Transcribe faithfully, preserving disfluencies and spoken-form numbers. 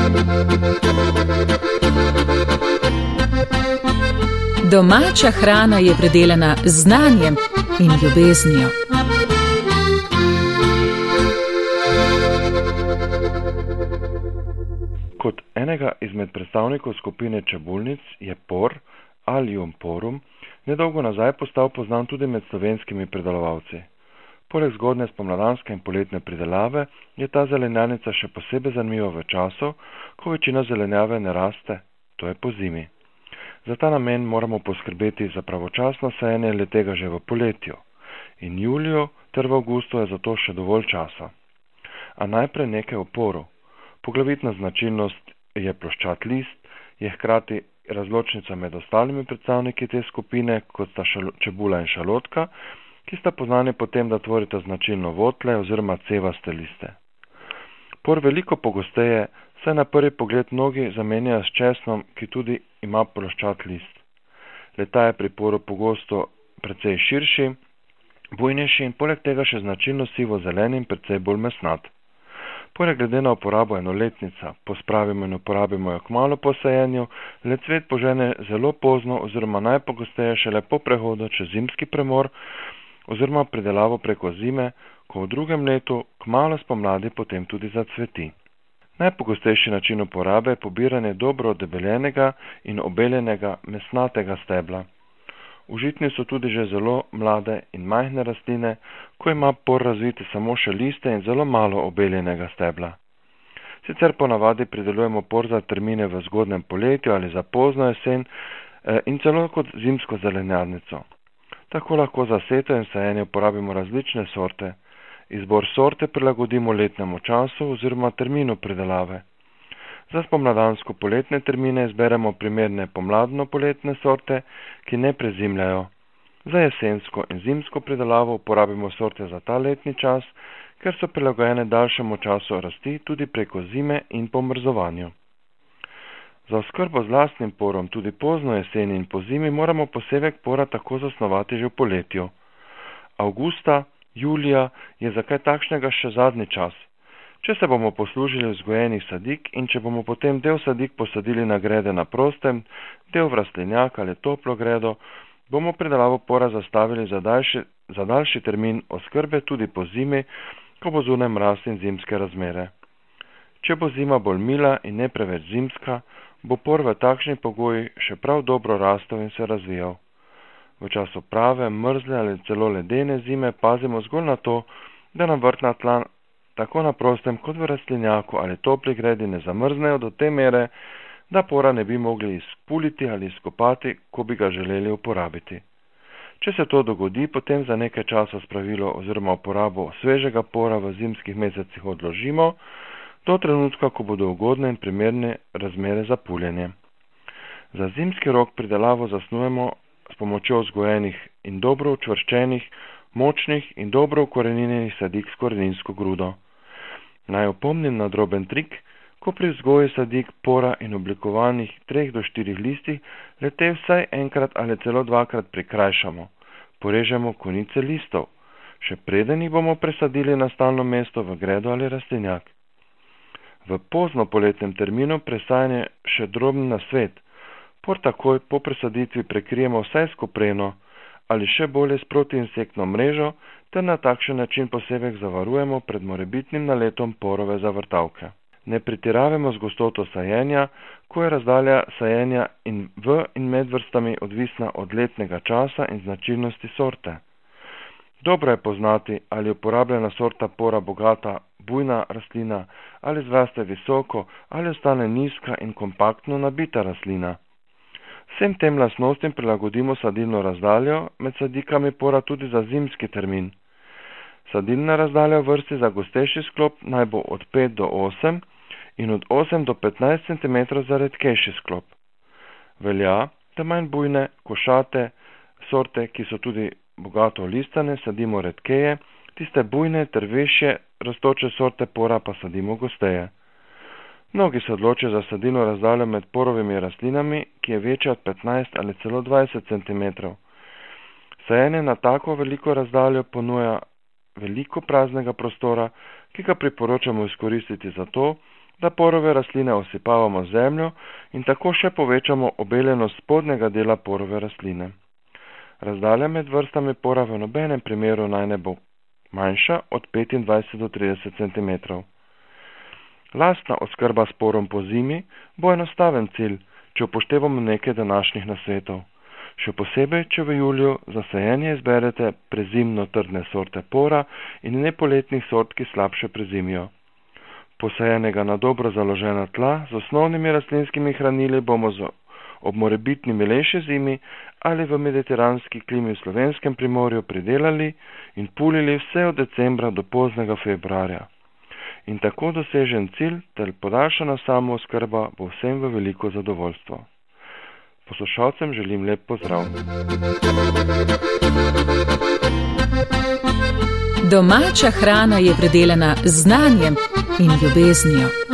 Domača hrana je predelana z znanjem in ljubeznijo. Kot enega izmed predstavnikov skupine čebulnic je por, Allium porum, nedolgo nazaj postal poznan tudi med slovenskimi pridelovalci. Poleg zgodne spomladanske in poletne pridelave je ta zelenjanica še posebej zanimiva v času, ko večina zelenjave ne raste, to je pozimi. Za ta namen moramo poskrbeti za pravočasno sajenje letega že v poletju. In juliju ter v avgustu je zato še dovolj časa. A najprej nekaj o poru. Poglavitna značilnost je ploščat list, je hkrati razločnica med ostalimi predstavniki te skupine, kot sta čebula in šalotka, ki sta poznani po tem, da tvorita značilno votle oziroma cevaste liste. Por veliko pogosteje, saj na prvi pogled mnogi zamenjajo s česnom, ki tudi ima ploščat list. Le-ta je pri poru pogosto precej širši, bujnejši in poleg tega še značilno sivo-zelen in precej bolj mesnat. Por je glede na uporabo enoletnica, pospravimo in uporabimo jo kmalu po sajenju, le cvet požene zelo pozno oziroma najpogosteje šele po prehodu čez zimski premor oziroma pridelavo preko zime, ko v drugem letu kmalu spomladi potem tudi zacveti. Najpogostejši način uporabe je pobiranje dobro odebeljenega in obeljenega mesnatega stebla. Užitni so tudi že zelo mlade in majhne rastline, ko ima por razviti samo še liste in zelo malo obeljenega stebla. Sicer ponavadi pridelujemo por za termine v zgodnem poletju ali za pozno jesen in celo kot zimsko zelenjadnico. Tako lahko za setev in sajenje uporabimo različne sorte. Izbor sorte prilagodimo letnemu času oziroma terminu pridelave. Za spomladansko-poletne termine izberemo primerne pomladno-poletne sorte, ki ne prezimljajo. Za jesensko in zimsko pridelavo uporabimo sorte za ta letni čas, ker so prilagojene daljšemu času rasti tudi preko zime in po mrzovanju. Za oskrbo z lastnim porom tudi pozno jeseni in po zimi moramo posevek pora tako zasnovati že v poletju. Avgusta, julija je za kaj takšnega še zadnji čas. Če se bomo poslužili vzgojenih sadik in če bomo potem del sadik posadili na grede na prostem, del v rastlinjak ali toplo gredo, bomo pridelavo pora zastavili za daljši, za daljši termin oskrbe tudi po zimi, ko bo zunaj mraz in zimske razmere. Če bo zima bolj mila in ne preveč zimska, bo por v takšnih pogojih še prav dobro rastel in se razvijal. V času prave, mrzle ali celo ledene zime pazimo zgolj na to, da nam vrtna tla tako na prostem kot v rastlinjaku ali topli gredi ne zamrznejo do te mere, da pora ne bi mogli izpuliti ali izkopati, ko bi ga želeli uporabiti. Če se to dogodi, potem za nekaj časa spravilo oziroma uporabo svežega pora v zimskih mesecih odložimo, do trenutka, ko bodo ugodne in primerne razmere za puljenje. Za zimski rok pridelavo zasnujemo s pomočjo vzgojenih in dobro učvrščenih, močnih in dobro ukoreninjenih sadik s koreninsko grudo. Naj opomnim na droben trik, ko pri vzgoji sadik pora in oblikovanih treh do štirih listih le-te vsaj enkrat ali celo dvakrat prikrajšamo, porežemo konice listov, še preden jih bomo presadili na stalno mesto v gredo ali rastlinjak. V pozno poletnem terminu presajanje še drobni nasvet. Por takoj po presaditvi prekrijemo vsaj s kopreno ali še bolje s protiinsektno mrežo ter na takšen način posevek zavarujemo pred morebitnim naletom porove zavrtavke. Ne pretiravamo z gostoto sajenja, ko je razdalja sajenja in v in med vrstami odvisna od letnega časa in značilnosti sorte. Dobro je poznati, ali je uporabljena sorta pora bogata, bujna rastlina, ali zraste visoko, ali ostane nizka in kompaktno nabita rastlina. Vsem tem lastnostim prilagodimo sadilno razdaljo med sadikami pora tudi za zimski termin. Sadilna razdalja v vrsti za gostejši sklop naj bo od pet do osem in od osem do petnajst centimetrov za redkejši sklop. Velja, da manj bujne, košate sorte, ki so tudi bogato listane, sadimo redkeje, tiste bujne ter večje rastoče sorte pora pa sadimo gosteje. Mnogi se odločijo za sadilno razdaljo med porovimi rastlinami, ki je večja od petnajst ali celo dvajset centimetrov. Sajenje na tako veliko razdaljo ponuja veliko praznega prostora, ki ga priporočamo izkoristiti za to, da porove rastline osipavamo z zemljo in tako še povečamo obeljenost spodnjega dela porove rastline. Razdalja med vrstami pora v nobenem primeru naj ne bo manjša od petindvajset do trideset centimetrov. Lastna oskrba s porom po zimi bo enostaven cilj, če upoštevamo nekaj današnjih nasvetov. Še posebej, če v juliju za sajenje izberete prezimno trdne sorte pora in ne poletnih sort, ki slabše prezimijo. Posajenega na dobro založena tla z osnovnimi rastlinskimi hranili bomo z ob morebitni milejši zimi ali v mediteranski klimi v slovenskem primorju pridelali in pulili vse od decembra do poznega februarja. In tako dosežen cilj ter podaljšana samooskrba bo vsem v veliko zadovoljstvo. Poslušalcem želim lep pozdrav. Domača hrana je predelana z znanjem in ljubeznijo.